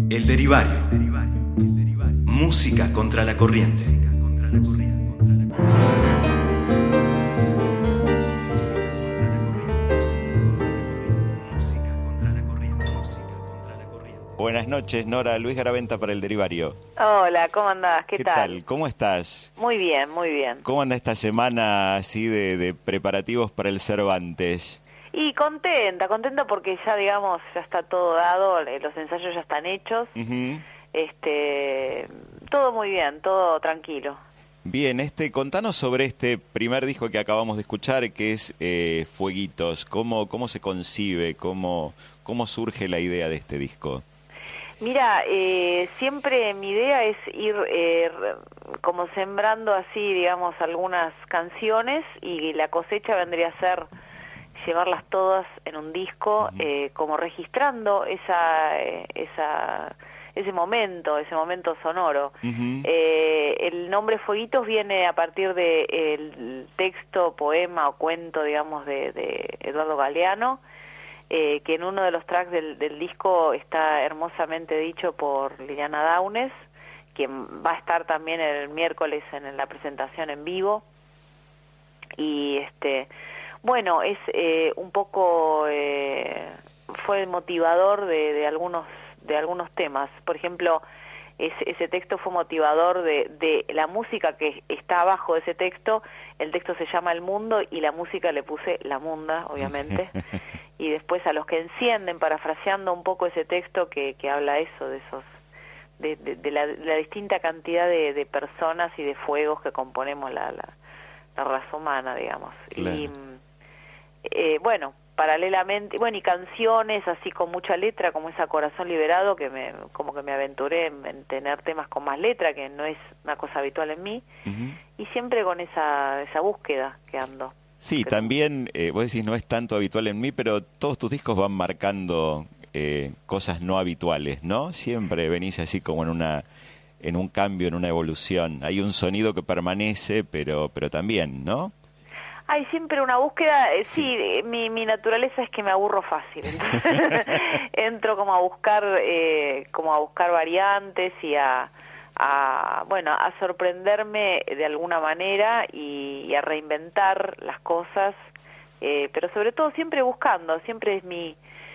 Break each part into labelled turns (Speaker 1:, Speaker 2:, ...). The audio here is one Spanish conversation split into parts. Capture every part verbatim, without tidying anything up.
Speaker 1: El Derivario. Música contra la corriente.
Speaker 2: Buenas noches, Nora. Luis Garaventa para El Derivario.
Speaker 3: Hola, ¿cómo andás? ¿Qué,
Speaker 2: ¿Qué
Speaker 3: tal?
Speaker 2: tal? ¿Cómo estás?
Speaker 3: Muy bien, muy bien.
Speaker 2: ¿Cómo anda esta semana así de, de preparativos para el Cervantes?
Speaker 3: Y contenta, contenta porque ya, digamos, ya está todo dado, los ensayos ya están hechos.
Speaker 2: Uh-huh.
Speaker 3: Este, todo muy bien, todo tranquilo.
Speaker 2: Bien, este, contanos sobre este primer disco que acabamos de escuchar, que es eh, Fueguitos. ¿Cómo, cómo se concibe? ¿Cómo, cómo surge la idea de este disco?
Speaker 3: Mira, eh, siempre mi idea es ir eh, como sembrando así, digamos, algunas canciones, y la cosecha vendría a ser llevarlas todas en un disco, uh-huh. eh, como registrando esa, eh, esa, ese momento, ese momento sonoro. Uh-huh. Eh, el nombre Fueguitos viene a partir de el texto, poema o cuento, digamos, de, de Eduardo Galeano, eh, que en uno de los tracks del, del disco está hermosamente dicho por Liliana Downes, quien va a estar también el miércoles en la presentación en vivo. Y este bueno, es eh, un poco eh, fue el motivador de, de algunos de algunos temas. Por ejemplo, ese, ese texto fue motivador de, de la música que está abajo de ese texto. El texto se llama El Mundo y la música le puse La Munda, obviamente. Y después a los que encienden, parafraseando un poco ese texto que, que habla eso, de esos de, de, de, la, de la distinta cantidad de, de personas y de fuegos que componemos la, la, la raza humana, digamos. Claro. Y eh, bueno, paralelamente, bueno, y canciones así con mucha letra, como esa Corazón Liberado, que me como que me aventuré en, en tener temas con más letra, que no es una cosa habitual en mí, uh-huh. y siempre con esa esa búsqueda que ando.
Speaker 2: Sí, pero también, eh, vos decís, no es tanto habitual en mí, pero todos tus discos van marcando eh, cosas no habituales, ¿no? Siempre venís así como en una en un cambio, en una evolución. Hay un sonido que permanece, pero pero también, ¿no?
Speaker 3: Hay siempre una búsqueda, eh, sí, sí mi, mi naturaleza es que me aburro fácil, entonces entro como a buscar, eh, como a buscar variantes y a, a, bueno, a sorprenderme de alguna manera y, y a reinventar las cosas, eh, pero sobre todo siempre buscando, siempre es mi,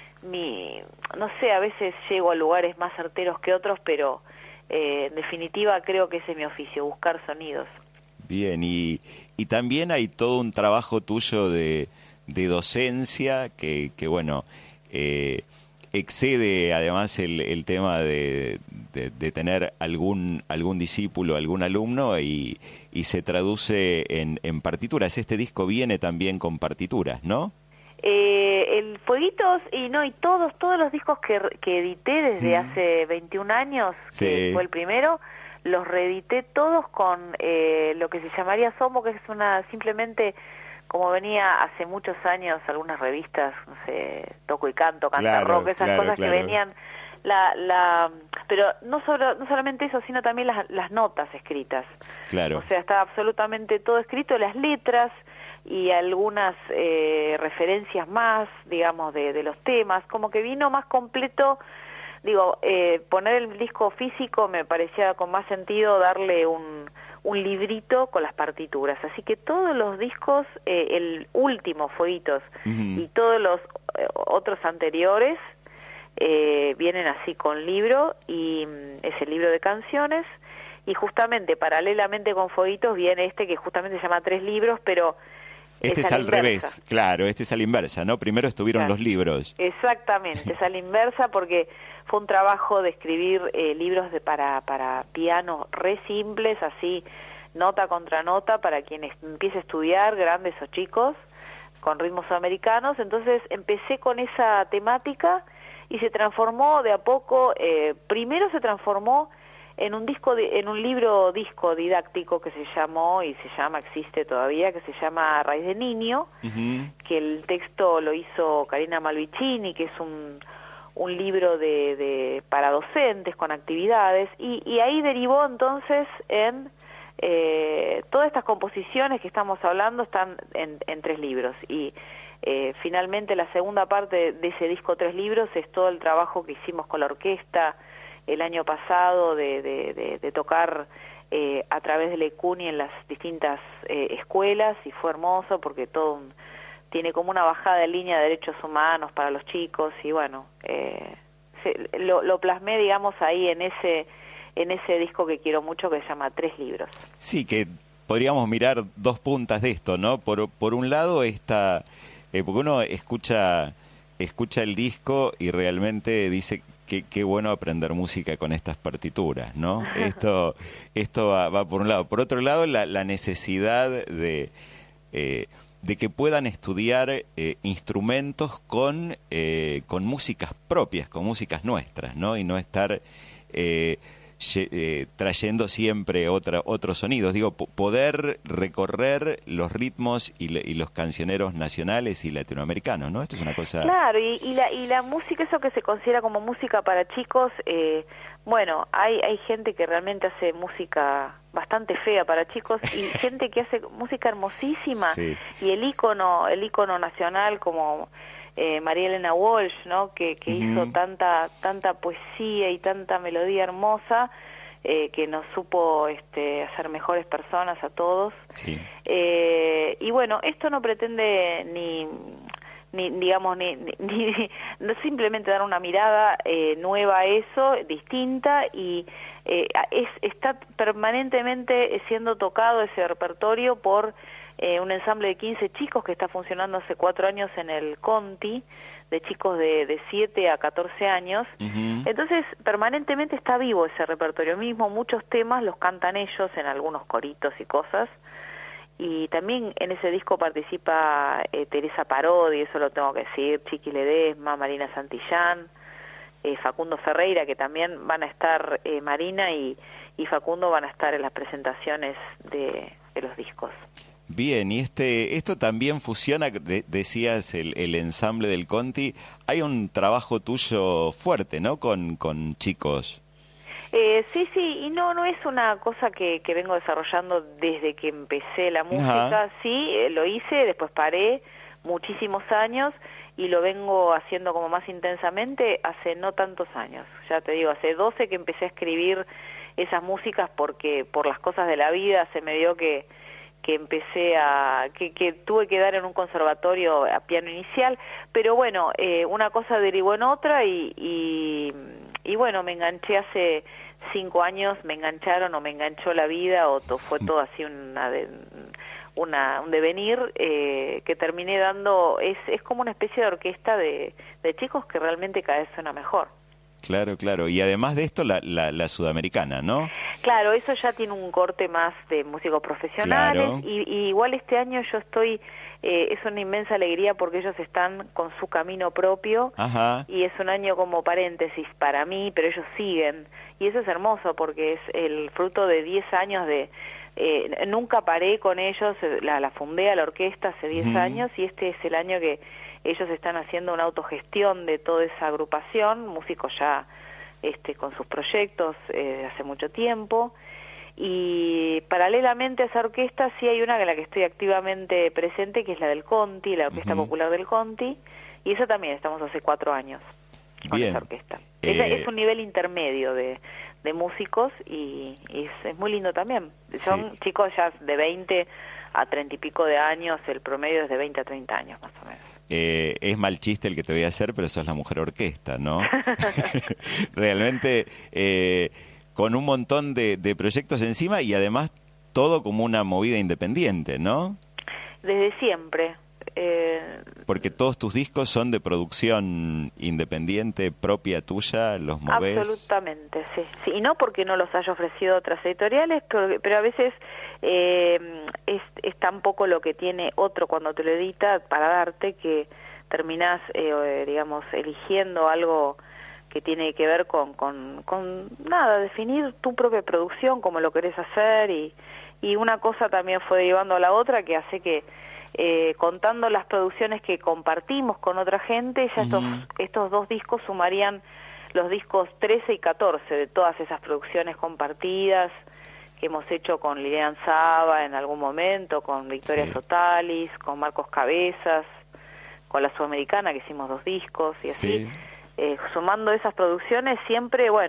Speaker 3: mi, no sé, a veces llego a lugares más certeros que otros, pero eh, en definitiva creo que ese es mi oficio, buscar sonidos.
Speaker 2: Bien, y, y también hay todo un trabajo tuyo de, de docencia que, que bueno, eh, excede además el, el tema de, de, de tener algún algún discípulo, algún alumno, y, y se traduce en, en partituras. Este disco viene también con partituras, ¿no?
Speaker 3: Eh, el Fueguitos, y no, y todos, todos los discos que, que edité desde mm. hace veintiún años, que sí. fue el primero, los reedité todos con eh, lo que se llamaría Somo, que es una, simplemente, como venía hace muchos años, algunas revistas, no sé, Toco y Canto, Canta claro, Rock, esas claro, cosas claro. que venían, la, la, pero no solo, no solamente eso, sino también las, las notas escritas.
Speaker 2: Claro.
Speaker 3: O sea, está absolutamente todo escrito, las letras y algunas eh, referencias más, digamos, de, de los temas, como que vino más completo. Digo, eh, poner el disco físico me parecía con más sentido darle un, un librito con las partituras. Así que todos los discos, eh, el último Fueguitos uh-huh. y todos los eh, otros anteriores eh, vienen así con libro, y mm, es el libro de canciones. Y justamente, paralelamente con Fueguitos, viene este que justamente se llama Tres Libros, pero
Speaker 2: este es, es al inversa. Revés, claro, este es a la inversa, ¿no? Primero estuvieron claro. los libros.
Speaker 3: Exactamente, es a la inversa porque fue un trabajo de escribir eh, libros de para para piano re simples, así, nota contra nota, para quien empiece a estudiar, grandes o chicos, con ritmos sudamericanos. Entonces empecé con esa temática y se transformó de a poco, eh, primero se transformó en un disco de, en un libro disco didáctico que se llamó y se llama, existe todavía, que se llama Raíz de Niño, uh-huh. que el texto lo hizo Karina Malvicini, que es un un libro de, de para docentes con actividades, y, y ahí derivó entonces en eh, todas estas composiciones que estamos hablando están en, en tres libros, y eh, finalmente la segunda parte de ese disco Tres Libros es todo el trabajo que hicimos con la orquesta, el año pasado de, de, de, de tocar eh, a través del ECUNY en las distintas eh, escuelas, y fue hermoso porque todo un, tiene como una bajada de línea de derechos humanos para los chicos, y bueno, eh, se, lo, lo plasmé, digamos, ahí en ese en ese disco que quiero mucho, que se llama Tres Libros.
Speaker 2: Sí, que podríamos mirar dos puntas de esto, ¿no? Por, por un lado, esta, eh, porque uno escucha, escucha el disco y realmente dice que qué bueno aprender música con estas partituras, ¿no? Esto, esto va, va por un lado. Por otro lado, la, la necesidad de, eh, de que puedan estudiar eh, instrumentos con, eh, con músicas propias, con músicas nuestras, ¿no? Y no estar Eh, Eh, trayendo siempre otra, otros sonidos, digo, po poder recorrer los ritmos y, le, y los cancioneros nacionales y latinoamericanos, ¿no? Esto es una cosa...
Speaker 3: Claro, y, y, la, y la música, eso que se considera como música para chicos, eh, bueno, hay, hay gente que realmente hace música bastante fea para chicos y gente que hace música hermosísima, sí. Y el ícono, el ícono nacional como... Eh, María Elena Walsh, ¿no? Que, que uh-huh. hizo tanta tanta poesía y tanta melodía hermosa, eh, que nos supo este, hacer mejores personas a todos.
Speaker 2: Sí.
Speaker 3: Eh, y bueno, esto no pretende ni, ni digamos, ni, ni, ni no simplemente dar una mirada eh, nueva a eso, distinta, y eh, es, está permanentemente siendo tocado ese repertorio por... Eh, un ensamble de quince chicos que está funcionando hace cuatro años en el Conti, de chicos de, de siete a catorce años. Uh-huh. Entonces, permanentemente está vivo ese repertorio mismo, muchos temas los cantan ellos en algunos coritos y cosas, y también en ese disco participa eh, Teresa Parodi, eso lo tengo que decir, Chiqui Ledesma, Marina Santillán, eh, Facundo Ferreira, que también van a estar, eh, Marina y, y Facundo van a estar en las presentaciones de, de los discos.
Speaker 2: Bien, y este esto también fusiona, de, decías, el, el ensamble del Conti. Hay un trabajo tuyo fuerte, ¿no?, con, con chicos.
Speaker 3: Eh, sí, sí, y no no es una cosa que, que vengo desarrollando desde que empecé la música. Ajá. Sí, eh, lo hice, después paré muchísimos años y lo vengo haciendo como más intensamente hace no tantos años. Ya te digo, hace doce que empecé a escribir esas músicas porque por las cosas de la vida se me dio que... que empecé a, que, que tuve que dar en un conservatorio a piano inicial, pero bueno, eh, una cosa derivó en otra y, y, y bueno, me enganché hace cinco años, me engancharon o me enganchó la vida o to, fue todo así una, de, una un devenir eh, que terminé dando, es, es como una especie de orquesta de, de chicos que realmente cada vez suena mejor.
Speaker 2: Claro, claro. Y además de esto, la, la, la sudamericana, ¿no?
Speaker 3: Claro, eso ya tiene un corte más de músicos profesionales. Claro. Y, y igual este año yo estoy, eh, es una inmensa alegría porque ellos están con su camino propio.
Speaker 2: Ajá.
Speaker 3: Y es un año como paréntesis para mí, pero ellos siguen. Y eso es hermoso porque es el fruto de diez años de... Eh, nunca paré con ellos, la, la fundé a la orquesta hace diez uh-huh. años y este es el año que... ellos están haciendo una autogestión de toda esa agrupación, músicos ya este, con sus proyectos eh, hace mucho tiempo, y paralelamente a esa orquesta sí hay una en la que estoy activamente presente, que es la del Conti, la Orquesta uh-huh. Popular del Conti, y esa también estamos hace cuatro años con
Speaker 2: Bien.
Speaker 3: esa orquesta.
Speaker 2: Eh...
Speaker 3: Esa es un nivel intermedio de, de músicos y, y es, es muy lindo también. Son sí. chicos ya de veinte a treinta y pico de años, el promedio es de veinte a treinta años más o menos.
Speaker 2: Eh, es mal chiste el que te voy a hacer, pero sos la mujer orquesta, ¿no? Realmente eh, con un montón de, de proyectos encima y además todo como una movida independiente, ¿no?
Speaker 3: Desde siempre. Eh...
Speaker 2: Porque todos tus discos son de producción independiente, propia tuya, los movés.
Speaker 3: Absolutamente, sí. sí. Y no porque no los haya ofrecido otras editoriales, pero, pero a veces... Eh, es, es tan poco lo que tiene otro cuando te lo edita para darte que terminás, eh, digamos, eligiendo algo que tiene que ver con, con, con nada, definir tu propia producción, como lo querés hacer, y, y una cosa también fue derivando a la otra que hace que eh, contando las producciones que compartimos con otra gente, ya estos, uh-huh. estos dos discos sumarían los discos trece y catorce de todas esas producciones compartidas que hemos hecho con Lilian Saba en algún momento, con Victoria sí. Sotalis, con Marcos Cabezas, con la Sudamericana, que hicimos dos discos, y así,
Speaker 2: sí.
Speaker 3: eh, sumando esas producciones, siempre, bueno,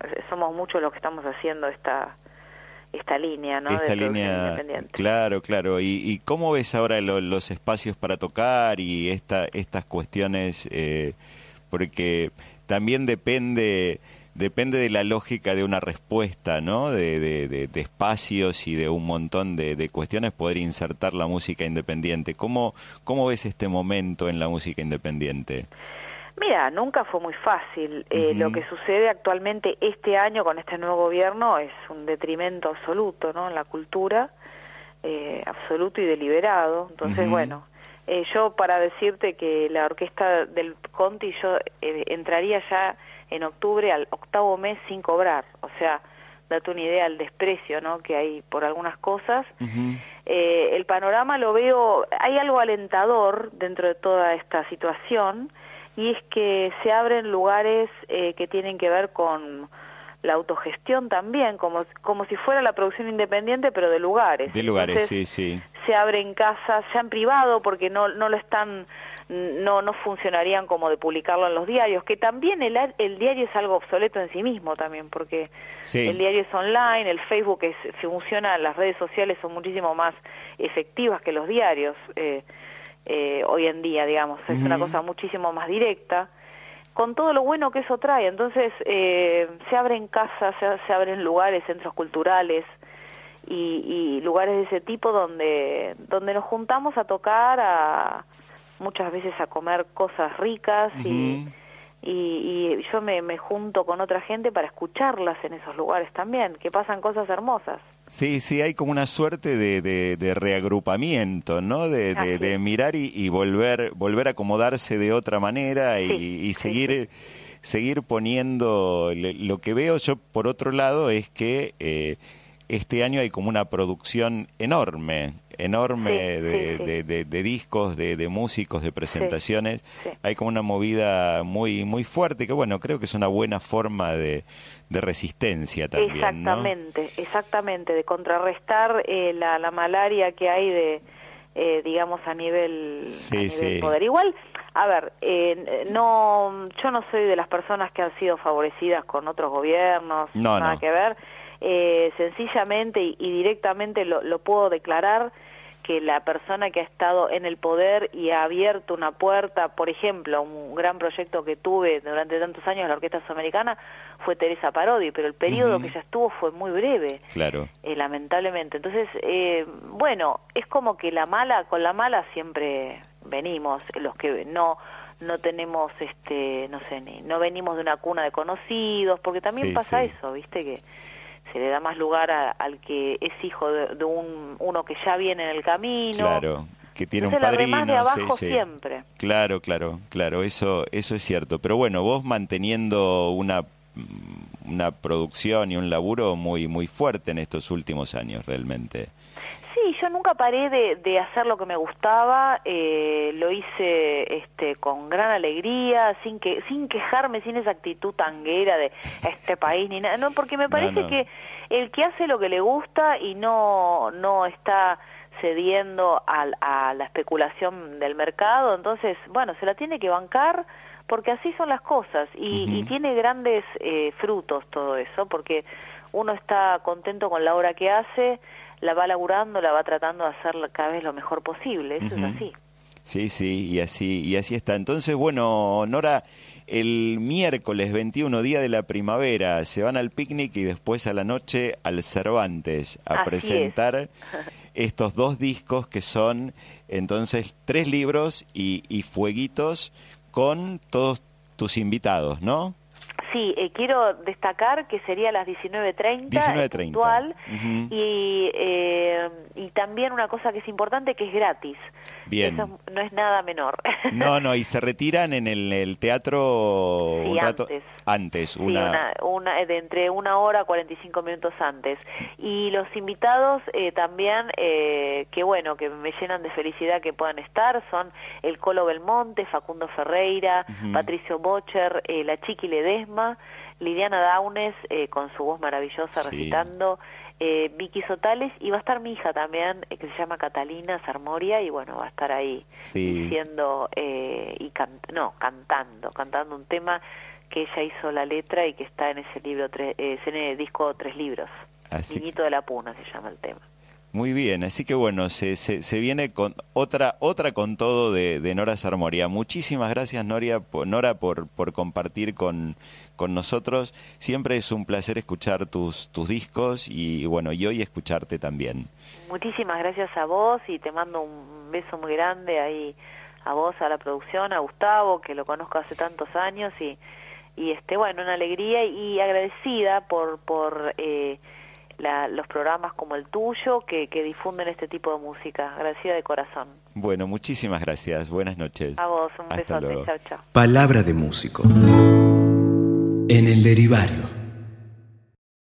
Speaker 3: somos muchos los que estamos haciendo esta esta línea, ¿no?
Speaker 2: Esta
Speaker 3: de
Speaker 2: línea,
Speaker 3: independiente.
Speaker 2: claro, claro. ¿Y, y cómo ves ahora lo, los espacios para tocar y esta, estas cuestiones? Eh, porque también depende depende de la lógica de una respuesta, ¿no? De, de, de, de espacios y de un montón de, de cuestiones, poder insertar la música independiente. ¿Cómo, cómo ves este momento en la música independiente?
Speaker 3: Mira, nunca fue muy fácil. Eh,
Speaker 2: Uh-huh.
Speaker 3: Lo que sucede actualmente este año con este nuevo gobierno es un detrimento absoluto, ¿no? En la cultura, eh, absoluto y deliberado. Entonces,
Speaker 2: Uh-huh.
Speaker 3: bueno, eh, yo para decirte que la orquesta del Conti, yo eh, entraría ya en octubre al octavo mes sin cobrar. O sea, date una idea del desprecio, ¿no? Que hay por algunas cosas.
Speaker 2: Uh-huh.
Speaker 3: Eh, el panorama lo veo, hay algo alentador dentro de toda esta situación, y es que se abren lugares eh, que tienen que ver con la autogestión también, como, como si fuera la producción independiente, pero de lugares.
Speaker 2: De lugares,
Speaker 3: Entonces,
Speaker 2: sí, sí.
Speaker 3: se abren casas, ya en privado, porque no no lo están, no no funcionarían como de publicarlo en los diarios, que también el, el diario es algo obsoleto en sí mismo también, porque
Speaker 2: Sí.
Speaker 3: el diario es online, el Facebook es, funciona, las redes sociales son muchísimo más efectivas que los diarios, eh, eh, hoy en día, digamos, es
Speaker 2: Uh-huh.
Speaker 3: una cosa muchísimo más directa, con todo lo bueno que eso trae. Entonces, eh, se abren casas, se, se abren lugares, centros culturales y, y lugares de ese tipo donde, donde nos juntamos a tocar, a muchas veces a comer cosas ricas.
Speaker 2: Uh-huh.
Speaker 3: y, y, y yo me, me junto con otra gente para escucharlas en esos lugares también, que pasan cosas hermosas.
Speaker 2: Sí, sí, hay como una suerte de, de, de reagrupamiento, ¿no? De, de, de mirar y, y volver volver a acomodarse de otra manera y,
Speaker 3: Sí,
Speaker 2: y seguir
Speaker 3: sí, sí.
Speaker 2: seguir poniendo. Lo que veo yo, por otro lado, es que eh, este año hay como una producción enorme, enorme
Speaker 3: Sí,
Speaker 2: de,
Speaker 3: sí, sí.
Speaker 2: de, de, de discos, de, de músicos, de presentaciones.
Speaker 3: Sí, sí.
Speaker 2: Hay como una movida muy muy fuerte que, bueno, creo que es una buena forma de, de resistencia también,
Speaker 3: Exactamente, ¿no? Exactamente, de contrarrestar eh, la, la malaria que hay de, eh, digamos, a nivel,
Speaker 2: Sí,
Speaker 3: a nivel
Speaker 2: sí.
Speaker 3: poder. Igual, a ver, eh, no, yo no soy de las personas que han sido favorecidas con otros gobiernos,
Speaker 2: No,
Speaker 3: nada
Speaker 2: no.
Speaker 3: que ver. Eh, sencillamente y, y directamente lo, lo puedo declarar, que la persona que ha estado en el poder y ha abierto una puerta, por ejemplo, un gran proyecto que tuve durante tantos años en la Orquesta Sudamericana fue Teresa Parodi, pero el periodo
Speaker 2: Uh-huh.
Speaker 3: que ella estuvo fue muy breve,
Speaker 2: Claro.
Speaker 3: eh, lamentablemente. Entonces, eh, bueno, es como que la mala, con la mala siempre venimos, los que no no tenemos, este, no sé, ni, no venimos de una cuna de conocidos, porque también
Speaker 2: Sí,
Speaker 3: pasa
Speaker 2: sí.
Speaker 3: eso, ¿viste? Que se le da más lugar a, al que es hijo de, de un uno que ya viene en el camino.
Speaker 2: Claro, que tiene
Speaker 3: Entonces,
Speaker 2: un
Speaker 3: la remás
Speaker 2: padrino.
Speaker 3: de abajo
Speaker 2: sí, sí.
Speaker 3: siempre.
Speaker 2: Claro, claro, claro, eso, eso es cierto. Pero bueno, vos manteniendo una, una producción y un laburo muy, muy fuerte en estos últimos años, realmente.
Speaker 3: Sí, yo nunca paré de, de hacer lo que me gustaba, eh, lo hice este, con gran alegría, sin que sin quejarme, sin esa actitud tanguera de este país ni nada, no, porque me parece
Speaker 2: No, no.
Speaker 3: que el que hace lo que le gusta y no no está cediendo al, a la especulación del mercado, entonces, bueno, se la tiene que bancar, porque así son las cosas, y,
Speaker 2: Uh-huh.
Speaker 3: y tiene grandes eh, frutos todo eso, porque uno está contento con la obra que hace, la va laburando, la va tratando de hacer cada vez lo mejor posible, eso
Speaker 2: Uh-huh.
Speaker 3: es así.
Speaker 2: Sí, sí, y así, y así está. Entonces, bueno, Nora, el miércoles veintiuno, día de la primavera, se van al picnic y después a la noche al Cervantes a
Speaker 3: Así
Speaker 2: presentar
Speaker 3: es.
Speaker 2: estos dos discos que son, entonces, tres libros y, y fueguitos con todos tus invitados, ¿no?
Speaker 3: Sí, eh, quiero destacar que sería a las diecinueve treinta,
Speaker 2: diecinueve
Speaker 3: es
Speaker 2: treinta.
Speaker 3: puntual,
Speaker 2: Uh-huh.
Speaker 3: y, eh, y también una cosa que es importante, que es gratis.
Speaker 2: Bien.
Speaker 3: Eso no es nada menor.
Speaker 2: No, no, y se retiran en el, el teatro
Speaker 3: Sí,
Speaker 2: un rato
Speaker 3: antes.
Speaker 2: antes,
Speaker 3: Sí,
Speaker 2: una...
Speaker 3: una, una- de entre una hora a cuarenta y cinco minutos antes. Y los invitados eh, también, eh, que bueno, que me llenan de felicidad que puedan estar, son el Colo Belmonte, Facundo Ferreira,
Speaker 2: Ujú.
Speaker 3: Patricio Bocher, eh, la Chiqui Ledesma, Liliana Daunes, eh, con su voz maravillosa
Speaker 2: Sí.
Speaker 3: recitando, eh, Vicky Sotales, y va a estar mi hija también, eh, que se llama Catalina Sarmoria, y bueno, va a estar ahí
Speaker 2: Sí.
Speaker 3: diciendo, eh, y can no, cantando, cantando un tema que ella hizo la letra y que está en ese libro, tres, eh, en el disco Tres Libros.
Speaker 2: Así
Speaker 3: Niñito
Speaker 2: que,
Speaker 3: de la Puna se llama el tema.
Speaker 2: muy bien, así que bueno, se, se, se viene con otra otra con todo de, de Nora Sarmoria. Muchísimas gracias, Noria, por, Nora, por, por compartir con, con nosotros. Siempre es un placer escuchar tus, tus discos y bueno, y hoy escucharte también.
Speaker 3: Muchísimas gracias a vos y te mando un beso muy grande ahí a vos, a la producción, a Gustavo, que lo conozco hace tantos años y, y este bueno, una alegría y agradecida por... por eh, La, los programas como el tuyo que, que difunden este tipo de música. Agradecida de corazón.
Speaker 2: Bueno, muchísimas gracias. Buenas noches.
Speaker 3: A vos, un
Speaker 2: Hasta
Speaker 3: besote.
Speaker 2: luego.
Speaker 3: Chao, chao.
Speaker 1: Palabra de músico. En el Derivario.